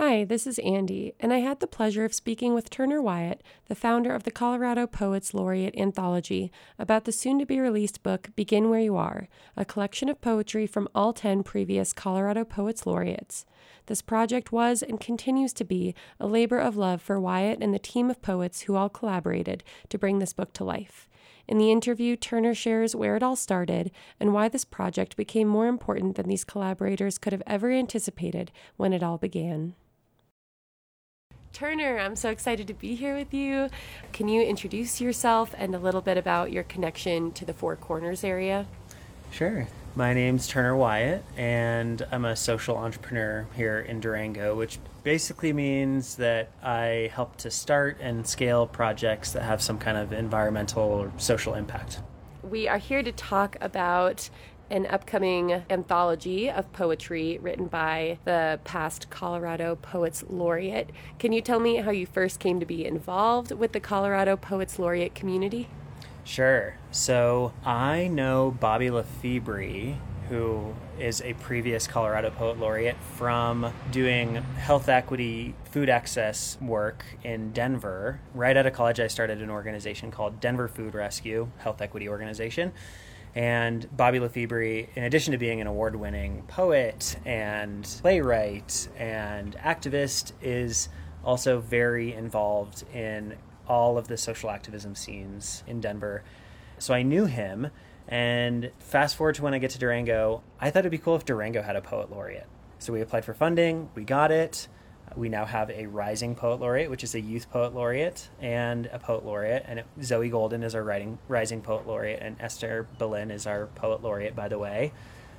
Hi, this is Andy, and I had the pleasure of speaking with Turner Wyatt, the founder of the Colorado Poets Laureate Anthology, about the soon-to-be-released book Begin Where You Are, a collection of poetry from all 10 previous Colorado Poets Laureates. This project was and continues to be a labor of love for Wyatt and the team of poets who all collaborated to bring this book to life. In the interview, Turner shares where it all started and why this project became more important than these collaborators could have ever anticipated when it all began. Turner, I'm so excited to be here with you. Can you introduce yourself and a little bit about your connection to the Four Corners area? Sure. My name's Turner Wyatt, and I'm a social entrepreneur here in Durango, which basically means that I help to start and scale projects that have some kind of environmental or social impact. We are here to talk about an upcoming anthology of poetry written by the past Colorado Poets Laureate. Can you tell me how you first came to be involved with the Colorado Poets Laureate community? Sure. So I know Bobby Lefebvre, who is a previous Colorado Poet Laureate, from doing health equity, food access work in Denver. Right out of college, I started an organization called Denver Food Rescue, health equity organization. And Bobby Lefebvre, in addition to being an award-winning poet and playwright and activist, is also very involved in all of the social activism scenes in Denver. So I knew him, and fast forward to when I get to Durango, I thought it'd be cool if Durango had a poet laureate. So we applied for funding, we got it. We now have a Rising Poet Laureate, which is a youth poet laureate, and a poet laureate. And Zoe Golden is our Rising Poet Laureate, and Esther Boleyn is our poet laureate, by the way.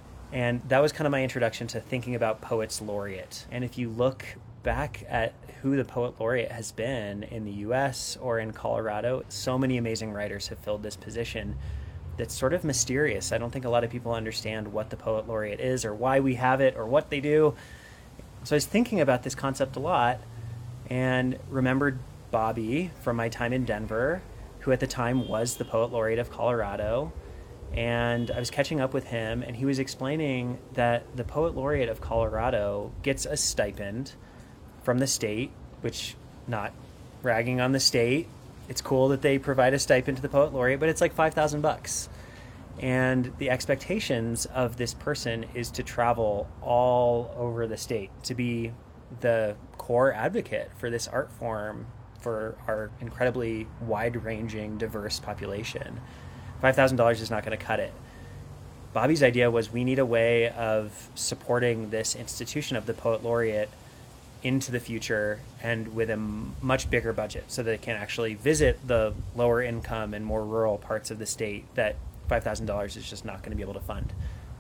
And that was kind of my introduction to thinking about poets laureate. And if you look back at who the poet laureate has been in the U.S. or in Colorado, so many amazing writers have filled this position that's sort of mysterious. I don't think a lot of people understand what the poet laureate is or why we have it or what they do. So I was thinking about this concept a lot and remembered Bobby from my time in Denver, who at the time was the Poet Laureate of Colorado. And I was catching up with him, and he was explaining that the Poet Laureate of Colorado gets a stipend from the state, which, not ragging on the state, it's cool that they provide a stipend to the Poet Laureate, but it's like $5,000. And the expectations of this person is to travel all over the state, to be the core advocate for this art form for our incredibly wide-ranging, diverse population. $5,000 is not going to cut it. Bobby's idea was we need a way of supporting this institution of the Poet Laureate into the future and with a much bigger budget so that it can actually visit the lower income and more rural parts of the state that $5,000 is just not going to be able to fund.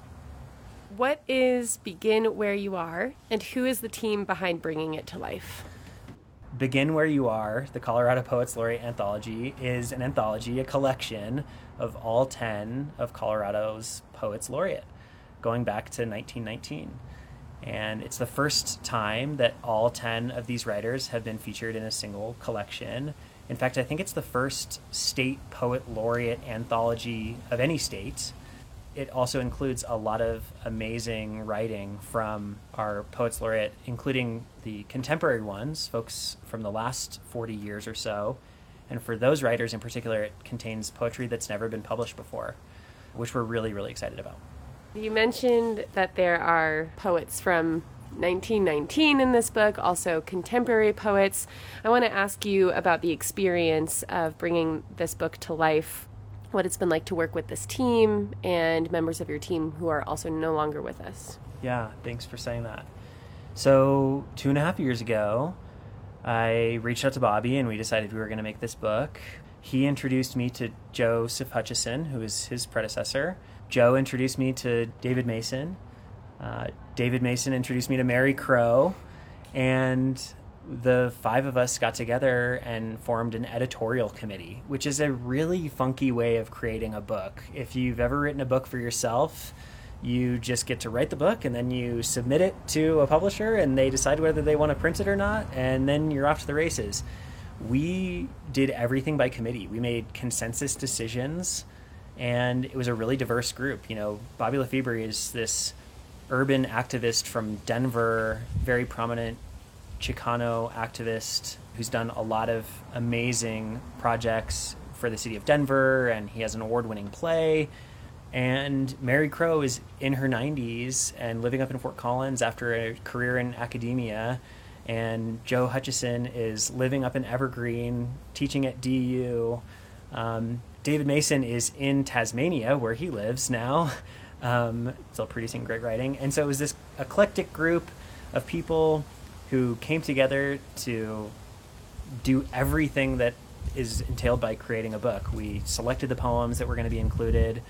What is Begin Where You Are, and who is the team behind bringing it to life? Begin Where You Are, the Colorado Poets Laureate Anthology, is an anthology, a collection of all 10 of Colorado's Poets Laureate, going back to 1919. And it's the first time that all 10 of these writers have been featured in a single collection. In fact, I think it's the first state poet laureate anthology of any state. It also includes a lot of amazing writing from our poets laureate, including the contemporary ones, folks from the last 40 years or so. And for those writers in particular, it contains poetry that's never been published before, which we're really, really excited about. You mentioned that there are poets from 1919 in this book, also contemporary poets. I want to ask you about the experience of bringing this book to life, what it's been like to work with this team and members of your team who are also no longer with us. Yeah, thanks for saying that. So 2.5 years ago, I reached out to Bobby and we decided we were going to make this book. He introduced me to Joseph Hutchison, who is his predecessor. Joe introduced me to David Mason. David Mason introduced me to Mary Crow, and the 5 of us got together and formed an editorial committee, which is a really funky way of creating a book. If you've ever written a book for yourself, you just get to write the book and then you submit it to a publisher and they decide whether they want to print it or not, and then you're off to the races. We did everything by committee. We made consensus decisions, and it was a really diverse group. You know, Bobby Lefebvre is this urban activist from Denver, very prominent Chicano activist who's done a lot of amazing projects for the city of Denver, and he has an award-winning play. And Mary Crow is in her 90s and living up in Fort Collins after a career in academia. And Joe Hutchison is living up in Evergreen, teaching at DU. David Mason is in Tasmania, where he lives now, still producing great writing. And so it was this eclectic group of people who came together to do everything that is entailed by creating a book. We selected the poems that were going to be included.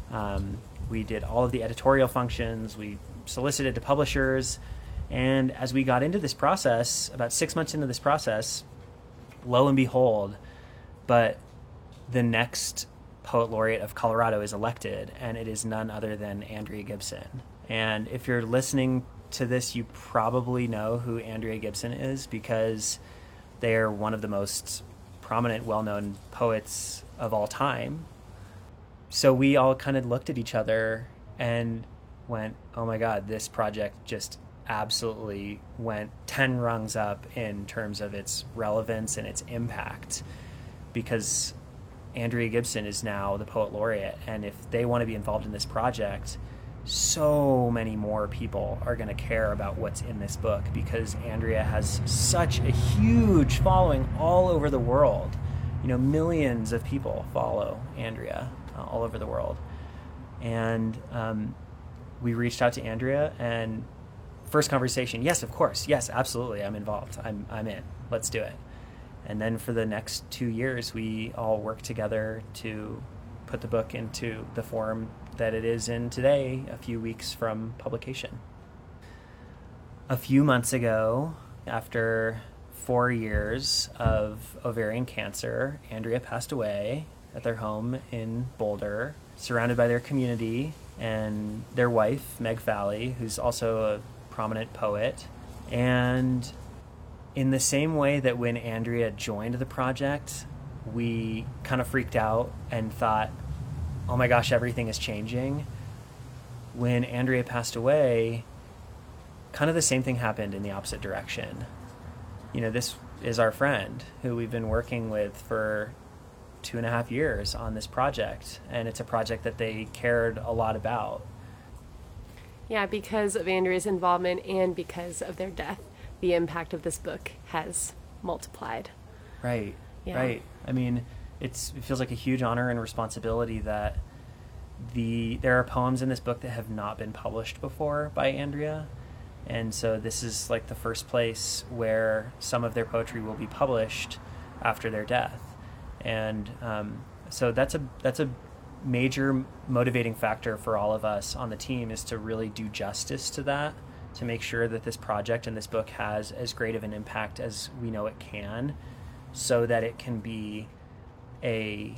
We did all of the editorial functions. We solicited to publishers. And as we got into this process, about 6 months into this process, lo and behold, but the next poet laureate of Colorado is elected, and it is none other than Andrea Gibson. And if you're listening to this, you probably know who Andrea Gibson is, because they are one of the most prominent, well-known poets of all time. So we all kind of looked at each other and went, oh my God, this project just absolutely went 10 rungs up in terms of its relevance and its impact, because Andrea Gibson is now the poet laureate. And if they want to be involved in this project, so many more people are going to care about what's in this book, because Andrea has such a huge following all over the world. You know, millions of people follow Andrea all over the world. And we reached out to Andrea, and first conversation, yes, of course, yes, absolutely, I'm involved, I'm in, let's do it. And then for the next 2 years, we all worked together to put the book into the form that it is in today, a few weeks from publication. A few months ago, after 4 years of ovarian cancer, Andrea passed away at their home in Boulder, surrounded by their community and their wife, Meg Valley, who's also a prominent poet. And in the same way that when Andrea joined the project, we kind of freaked out and thought, oh my gosh, everything is changing. When Andrea passed away, kind of the same thing happened in the opposite direction. You know, this is our friend who we've been working with for 2.5 years on this project, and it's a project that they cared a lot about. Yeah, because of Andrea's involvement and because of their death, the impact of this book has multiplied. Right, yeah. Right. I mean, it feels like a huge honor and responsibility that there are poems in this book that have not been published before by Andrea. And so this is like the first place where some of their poetry will be published after their death. And so that's a major motivating factor for all of us on the team, is to really do justice to that, to make sure that this project and this book has as great of an impact as we know it can, so that it can be a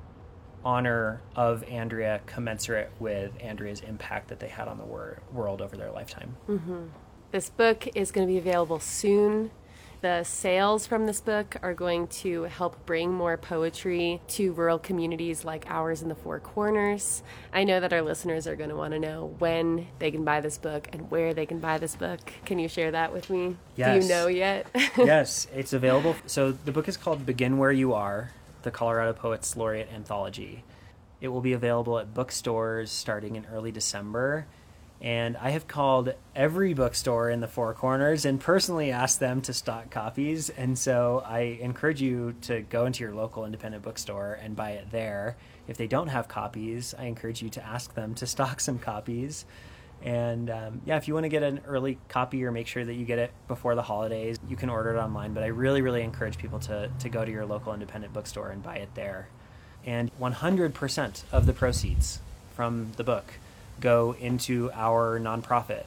honor of Andrea commensurate with Andrea's impact that they had on the world over their lifetime. Mm-hmm. This book is going to be available soon. The sales from this book are going to help bring more poetry to rural communities like ours in the Four Corners. I know that our listeners are going to want to know when they can buy this book and where they can buy this book. Can you share that with me? Yes. Do you know yet? Yes, it's available. So the book is called Begin Where You Are, the Colorado Poets Laureate Anthology. It will be available at bookstores starting in early December. And I have called every bookstore in the Four Corners and personally asked them to stock copies. And so I encourage you to go into your local independent bookstore and buy it there. If they don't have copies, I encourage you to ask them to stock some copies. And if you want to get an early copy or make sure that you get it before the holidays, you can order it online. But I really, really encourage people to go to your local independent bookstore and buy it there. And 100% of the proceeds from the book go into our nonprofit,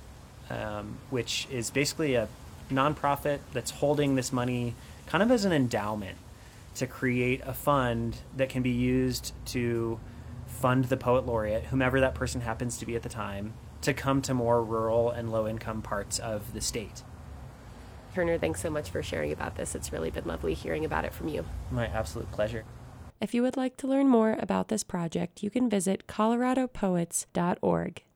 which is basically a nonprofit that's holding this money kind of as an endowment to create a fund that can be used to fund the poet laureate, whomever that person happens to be at the time, to come to more rural and low-income parts of the state. Turner, thanks so much for sharing about this. It's really been lovely hearing about it from you. My absolute pleasure. If you would like to learn more about this project, you can visit coloradopoets.org.